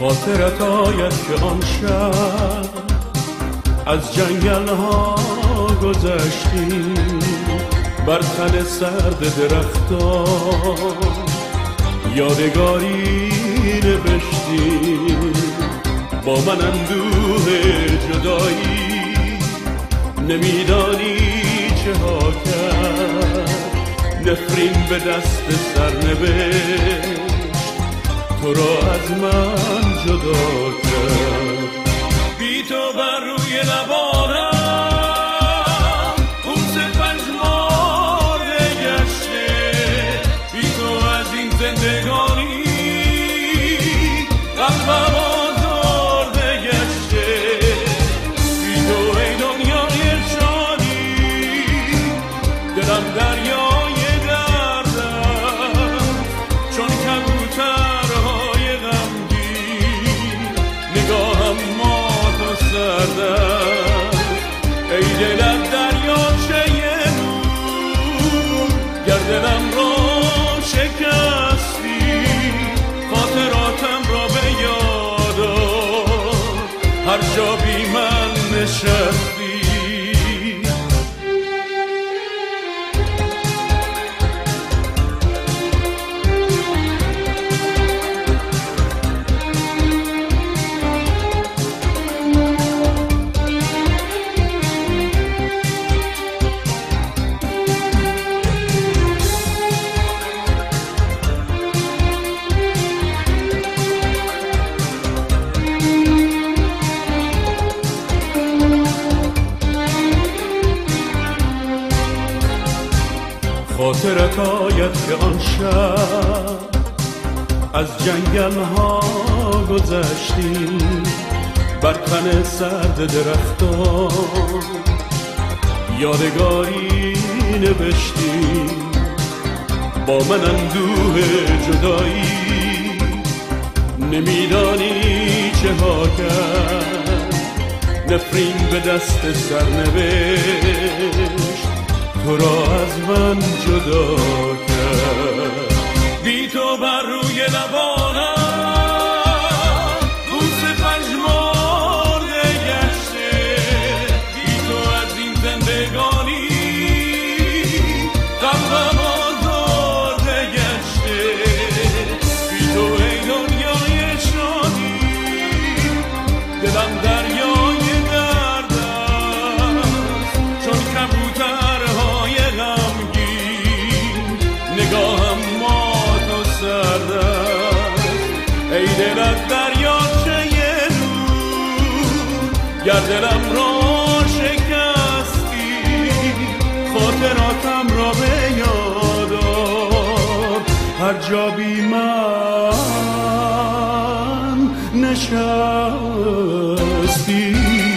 خاطرت آید که آن شب از جنگل ها گذشتی، بر تن سرد درختان یادگاری نوشتی. با من اندوه جدایی نمیدانی چه ها کرد، نفرین به دست سرنوشت تو را از من جدا کرد. بی تو بر روی لبانم بوس پژمرده گشته، بی تو از این زندگانی قلبم آزرده گشته. بی تو ای دنیای شادی دلم دریای دردم، چون کبوترهای غمگین نگاهم مات و سردم. ای دلم دریاچه نور گر دلم را شکستی، خاطراتم را به یاد آر هر جا بی من نشستی. خاطرت آید که آن شب از جنگل ها گذشتی، بر تن سرد درختان یادگاری نوشتی. با من اندوه جدایی نمیدانی چه ها کرد، نفرین به دست سرنوشت تو را از من جدا کرد. بی تو بر روی لبانم بوس پژمرده گشته، بی تو از این زندگانی قلبم آزرده گشته. بی تو ای دنیای شادی دلم دریای دردم، چون کبوترهای غمگین نگاهم مات و سردم. ای دلت دریاچه نور گر دلم را شکستی، خاطراتم را به یاد آر هر جا بی من نشستی.